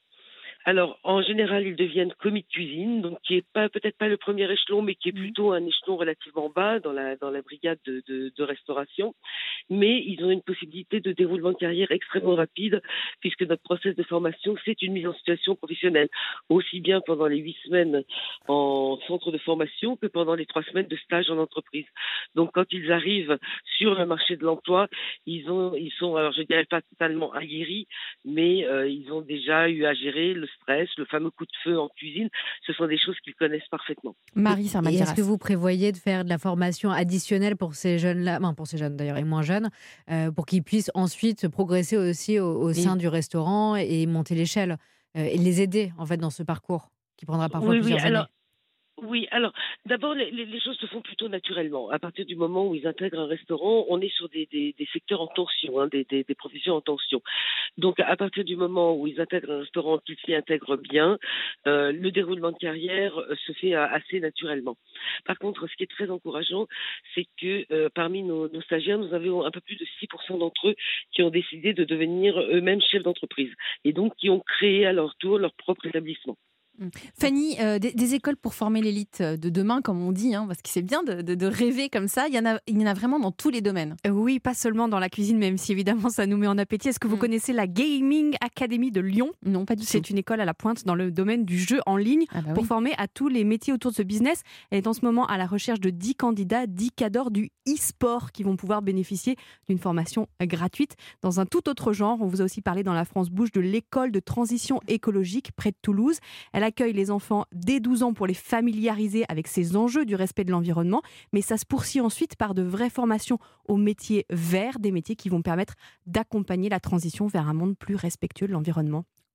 Alors, en général, ils deviennent commis de cuisine, donc qui est peut-être pas le premier échelon, mais qui est plutôt un échelon relativement bas dans la brigade de restauration. Mais ils ont une possibilité de déroulement de carrière extrêmement rapide, puisque notre process de formation, c'est une mise en situation professionnelle, aussi bien pendant les 8 semaines en centre de formation que pendant les 3 semaines de stage en entreprise. Donc, quand ils arrivent sur le marché de l'emploi, ils sont, alors je dirais pas totalement aguerris, mais ils ont déjà eu à gérer le stress, le fameux coup de feu en cuisine, ce sont des choses qu'ils connaissent parfaitement. Marie-Sœur Madiras. Est-ce que vous prévoyez de faire de la formation additionnelle pour ces jeunes-là, pour ces jeunes d'ailleurs et moins jeunes, pour qu'ils puissent ensuite progresser aussi au sein du restaurant et monter l'échelle et les aider en fait dans ce parcours qui prendra parfois plusieurs années? Oui, alors d'abord les choses se font plutôt naturellement. À partir du moment où ils intègrent un restaurant, on est sur des secteurs en tension, des professions en tension. Donc à partir du moment où ils intègrent un restaurant, qu'ils s'y intègrent bien, le déroulement de carrière se fait assez naturellement. Par contre, ce qui est très encourageant, c'est que parmi nos stagiaires, nous avons un peu plus de 6% d'entre eux qui ont décidé de devenir eux-mêmes chefs d'entreprise et donc qui ont créé à leur tour leur propre établissement. Fanny, des écoles pour former l'élite de demain, comme on dit, parce que c'est bien de rêver comme ça. Il y en a vraiment dans tous les domaines. Oui, pas seulement dans la cuisine, même si évidemment ça nous met en appétit. Est-ce que vous connaissez la Gaming Academy de Lyon ? Non, pas du tout. C'est une école à la pointe dans le domaine du jeu en ligne pour former à tous les métiers autour de ce business. Elle est en ce moment à la recherche de 10 candidats, 10 cadors du e-sport qui vont pouvoir bénéficier d'une formation gratuite. Dans un tout autre genre, on vous a aussi parlé dans La France Bouge de l'école de transition écologique près de Toulouse. Elle accueille les enfants dès 12 ans pour les familiariser avec ces enjeux du respect de l'environnement, mais ça se poursuit ensuite par de vraies formations aux métiers verts, des métiers qui vont permettre d'accompagner la transition vers un monde plus respectueux de l'environnement.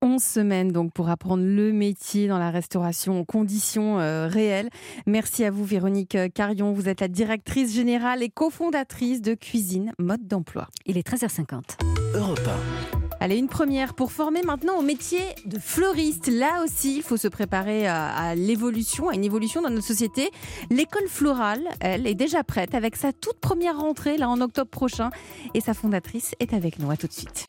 11 semaines donc pour apprendre le métier dans la restauration en conditions réelles. Merci à vous Véronique Carion, vous êtes la directrice générale et cofondatrice de Cuisine Mode d'Emploi. Il est 13h50. Europe 1. Allez, une première pour former maintenant au métier de fleuriste. Là aussi, il faut se préparer à l'évolution, à une évolution dans notre société. L'école florale, elle, est déjà prête avec sa toute première rentrée là en octobre prochain. Et sa fondatrice est avec nous. À tout de suite.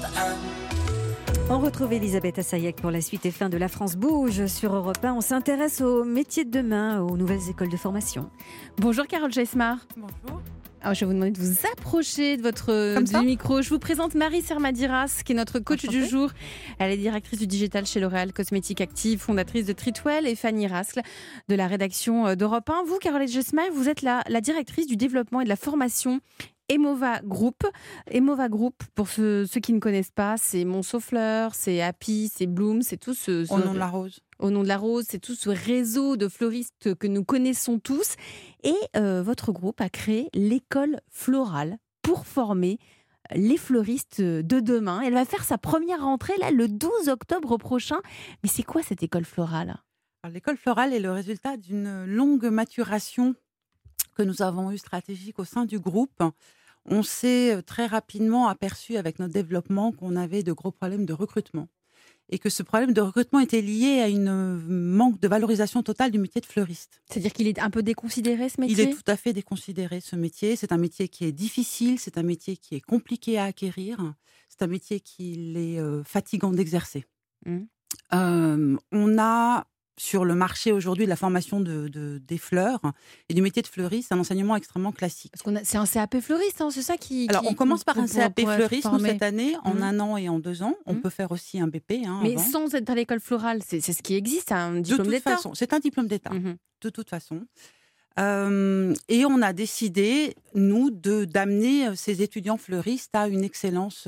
On retrouve Elisabeth Assayag pour la suite et fin de La France bouge sur Europe 1. On s'intéresse aux métiers de demain, aux nouvelles écoles de formation. Bonjour Carole Geismar. Bonjour. Alors, je vais vous demander de vous approcher du micro. Je vous présente Marie Sermadiras, qui est notre coach du jour. Elle est directrice du digital chez L'Oréal Cosmétiques Active, fondatrice de Treatwell, et Fanny Rascle de la rédaction d'Europe 1. Vous, Carole Geismar, vous êtes la directrice du développement et de la formation Emova Group. Emova Group, pour ceux qui ne connaissent pas, c'est Montsofleur, c'est Happy, c'est Bloom, c'est tout Au nom de la rose. Au nom de la rose, c'est tout ce réseau de fleuristes que nous connaissons tous. Et votre groupe a créé l'école florale pour former les fleuristes de demain. Elle va faire sa première rentrée là, le 12 octobre prochain. Mais c'est quoi cette école florale ? Alors, l'école florale est le résultat d'une longue maturation que nous avons eue stratégique au sein du groupe. On s'est très rapidement aperçu avec notre développement qu'on avait de gros problèmes de recrutement. Et que ce problème de recrutement était lié à une manque de valorisation totale du métier de fleuriste. C'est-à-dire qu'il est un peu déconsidéré, ce métier ? Il est tout à fait déconsidéré, ce métier. C'est un métier qui est difficile, c'est un métier qui est compliqué à acquérir, c'est un métier qui est fatigant d'exercer. On a sur le marché aujourd'hui de la formation des fleurs et du métier de fleuriste, un enseignement extrêmement classique. Parce c'est un CAP fleuriste, hein, c'est ça qui... Alors, on commence par un CAP fleuriste cette année, en 1 an et en 2 ans. On peut faire aussi un BP. Mais avant. Sans être à l'école florale, c'est ce qui existe, un diplôme d'État. C'est un diplôme d'État, de toute façon. Et on a décidé, nous, d'amener ces étudiants fleuristes à une excellence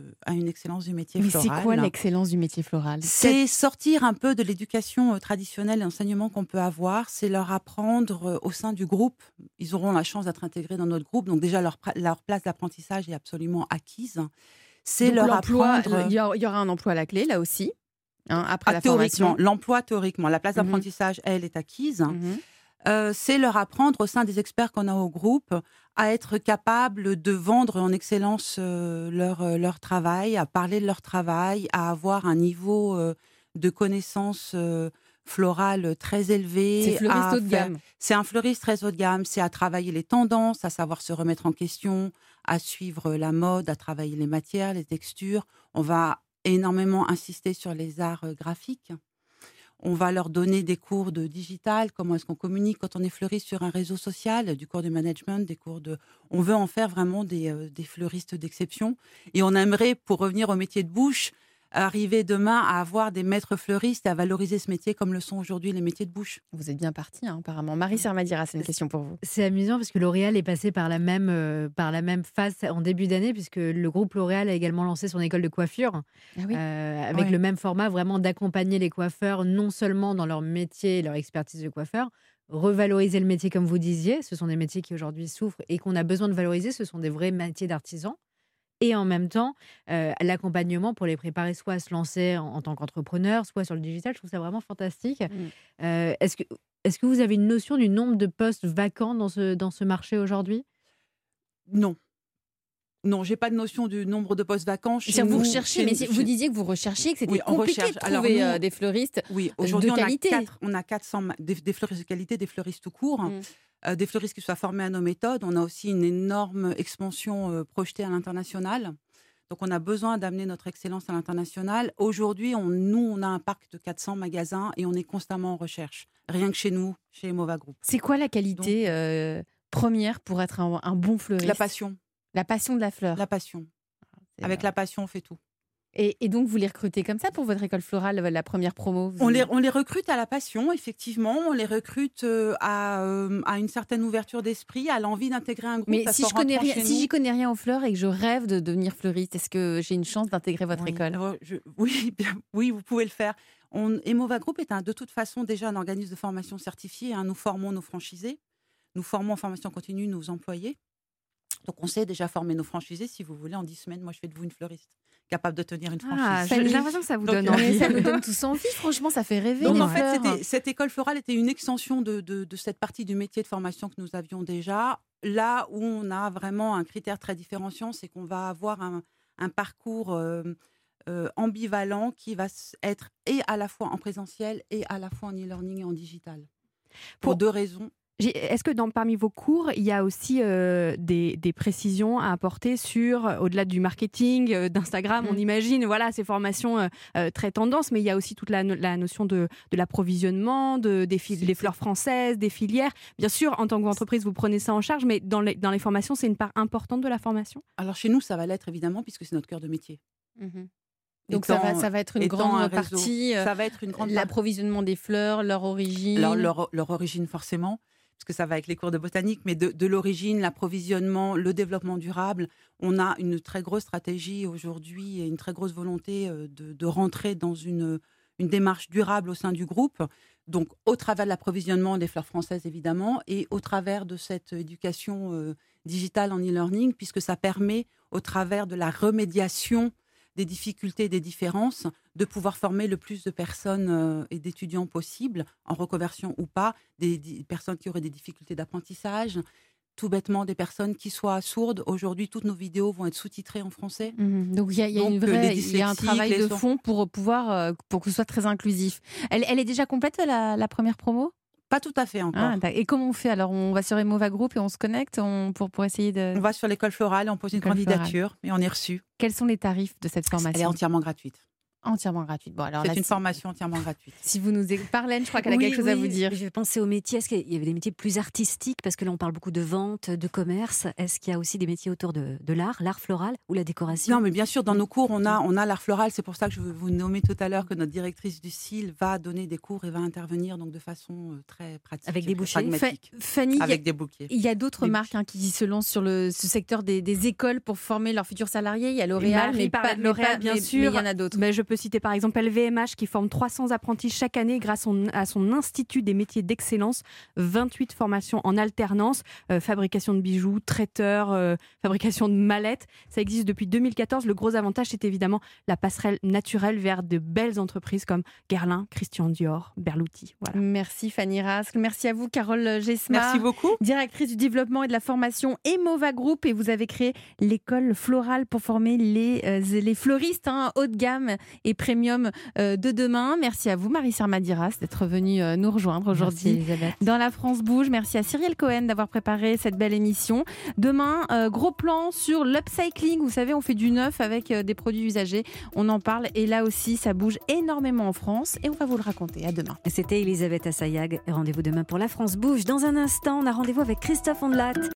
du métier floral. Mais c'est quoi l'excellence du métier floral ? C'est sortir un peu de l'éducation traditionnelle et l'enseignement qu'on peut avoir. C'est leur apprendre au sein du groupe. Ils auront la chance d'être intégrés dans notre groupe. Donc déjà, leur place d'apprentissage est absolument acquise. C'est donc leur apprendre... Il y aura un emploi à la clé, là aussi, après la théoriquement, formation. l'emploi, théoriquement. La place d'apprentissage, elle, est acquise. C'est leur apprendre au sein des experts qu'on a au groupe à être capable de vendre en excellence leur travail, à parler de leur travail, à avoir un niveau de connaissance florale très élevé. C'est fleuriste haut de gamme. C'est un fleuriste très haut de gamme, c'est à travailler les tendances, à savoir se remettre en question, à suivre la mode, à travailler les matières, les textures. On va énormément insister sur les arts graphiques. On va leur donner des cours de digital, comment est-ce qu'on communique quand on est fleuriste sur un réseau social, du cours de management, On veut en faire vraiment des fleuristes d'exception. Et on aimerait, pour revenir au métier de bouche, arriver demain à avoir des maîtres fleuristes et à valoriser ce métier comme le sont aujourd'hui les métiers de bouche. Vous êtes bien parti, apparemment. Marie Sermadiras, c'est une question pour vous. C'est amusant parce que L'Oréal est passé par la même phase en début d'année, puisque le groupe L'Oréal a également lancé son école de coiffure, avec le même format, vraiment d'accompagner les coiffeurs, non seulement dans leur métier et leur expertise de coiffeur, revaloriser le métier comme vous disiez. Ce sont des métiers qui aujourd'hui souffrent et qu'on a besoin de valoriser. Ce sont des vrais métiers d'artisans. Et en même temps, l'accompagnement pour les préparer soit à se lancer en tant qu'entrepreneur, soit sur le digital. Je trouve ça vraiment fantastique. Est-ce que vous avez une notion du nombre de postes vacants dans ce marché aujourd'hui ? Non. Non, j'ai pas de notion du nombre de postes vacants. Vous recherchez, mais vous disiez que vous recherchiez, que c'était compliqué de trouver des fleuristes de qualité. On a 400 des fleuristes de qualité, des fleuristes tout court. Des fleuristes qui soient formés à nos méthodes. On a aussi une énorme expansion projetée à l'international. Donc, on a besoin d'amener notre excellence à l'international. Aujourd'hui, on a un parc de 400 magasins et on est constamment en recherche. Rien que chez nous, chez Emova Group. C'est quoi la qualité première pour être un bon fleuriste ? La passion. La passion de la fleur. La passion. Avec la passion, on fait tout. Et donc, vous les recrutez comme ça pour votre école florale, la première promo On les recrute à la passion, effectivement. On les recrute à une certaine ouverture d'esprit, à l'envie d'intégrer un groupe. Mais si j'y connais rien aux fleurs et que je rêve de devenir fleuriste, est-ce que j'ai une chance d'intégrer votre école ? Oui, vous pouvez le faire. Emova Group est de toute façon déjà un organisme de formation certifié. Nous formons nos franchisés. Nous formons en formation continue nos employés. Donc, on sait déjà former nos franchisés. Si vous voulez, en 10 semaines, moi, je fais de vous une fleuriste capable de tenir une franchise. J'ai l'impression que ça vous donne envie. Ça nous donne tous envie, franchement, ça fait rêver. Donc, en fait, cette école florale était une extension de cette partie du métier de formation que nous avions déjà. Là où on a vraiment un critère très différenciant, c'est qu'on va avoir un parcours ambivalent qui va être et à la fois en présentiel et à la fois en e-learning et en digital. Pour 2 raisons. Est-ce que parmi vos cours, il y a aussi des précisions à apporter sur, au-delà du marketing, d'Instagram, on imagine, voilà, ces formations très tendances, mais il y a aussi toute la notion de l'approvisionnement, des fleurs françaises, des filières. Bien sûr, en tant qu'entreprise, vous prenez ça en charge, mais dans les formations, c'est une part importante de la formation ? Alors chez nous, ça va l'être évidemment, puisque c'est notre cœur de métier. Donc ça va être une grande partie, ça va être une grande l'approvisionnement des fleurs, leur origine. Leur origine forcément, parce que ça va avec les cours de botanique, mais de l'origine, l'approvisionnement, le développement durable. On a une très grosse stratégie aujourd'hui et une très grosse volonté de rentrer dans une démarche durable au sein du groupe. Donc au travers de l'approvisionnement des fleurs françaises évidemment, et au travers de cette éducation digitale en e-learning, puisque ça permet, au travers de la remédiation des difficultés, des différences, de pouvoir former le plus de personnes et d'étudiants possible, en reconversion ou pas, des personnes qui auraient des difficultés d'apprentissage, tout bêtement des personnes qui soient sourdes. Aujourd'hui, toutes nos vidéos vont être sous-titrées en français. Donc il y a un travail de fond pour que ce soit très inclusif. Elle est déjà complète, la première promo ? Pas tout à fait encore. Et comment on fait alors ? On va sur Emova Group et on se connecte pour essayer de... On va sur l'école florale, on pose une candidature et on est reçu. Quels sont les tarifs de cette formation ? Elle est entièrement gratuite. Entièrement gratuite. Bon, alors c'est une formation entièrement gratuite. Si vous nous parlez, je crois qu'elle a quelque chose à vous dire. Je vais penser aux métiers. Est-ce qu'il y avait des métiers plus artistiques ? Parce que là, on parle beaucoup de vente, de commerce. Est-ce qu'il y a aussi des métiers autour de l'art floral ou la décoration ? Non, mais bien sûr, dans nos cours, on a l'art floral. C'est pour ça que je vous nommais tout à l'heure que notre directrice du CIL va donner des cours et va intervenir donc de façon très pratique. Avec des bouquets. Fanny, avec des bouquets. Il y a d'autres marques qui se lancent sur ce secteur des écoles pour former leurs futurs salariés. Il y a L'Oréal, mais pas L'Oréal, bien sûr. Mais il y en a d'autres. Mais je peux citer par exemple LVMH qui forme 300 apprentis chaque année grâce à son institut des métiers d'excellence, 28 formations en alternance, fabrication de bijoux, traiteur, fabrication de mallettes. Ça existe depuis 2014. Le gros avantage, c'est évidemment la passerelle naturelle vers de belles entreprises comme Guerlain, Christian Dior, Berluti. Voilà. Merci Fanny Rascle. Merci à vous Carole Gesma. Merci beaucoup. Directrice du développement et de la formation Emova Group, et vous avez créé l'école florale pour former les fleuristes haut de gamme et premium de demain. Merci à vous Marie-Serre Madiras d'être venue nous rejoindre aujourd'hui dans La France Bouge. Merci à Cyrielle Cohen d'avoir préparé cette belle émission. Demain, gros plan sur l'upcycling. Vous savez, on fait du neuf avec des produits usagés. On en parle et là aussi, ça bouge énormément en France et on va vous le raconter. À demain. C'était Elisabeth Assayag. Rendez-vous demain pour La France Bouge. Dans un instant, on a rendez-vous avec Christophe Ondelat.